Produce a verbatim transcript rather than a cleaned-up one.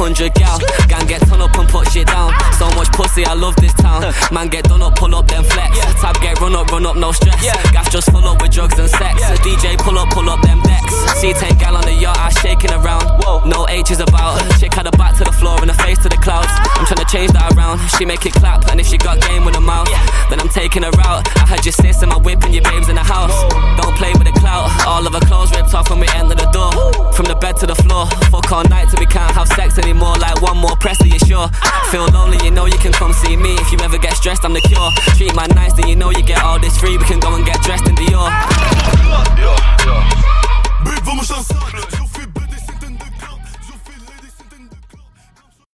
hundred gal. Gang get turn up and put shit down. So much pussy, I love this town. Man get done up, pull up, then flex. Tab get run up, run up, no stress. Gas just full up with drugs and sex. D J pull up, pull up them decks. See ten gal on the yacht, I shaking around. No H is about. Chick had her back to the floor and her face to the clouds. I'm trying to change that around. She make it clap, and if she got game with her mouth, then I'm taking her out. I had your sis in my whip and your babes in the house. Don't play with the clout. All of her clothes ripped off when we enter the door. From the bed to the floor. Fuck all night till we can't have sex anymore. Like one more press, are you sure? Feel lonely, you know you can come see me. If you ever get stressed, I'm the cure. Treat my nice, then you know you get all this free. We can go and get dressed in Dior.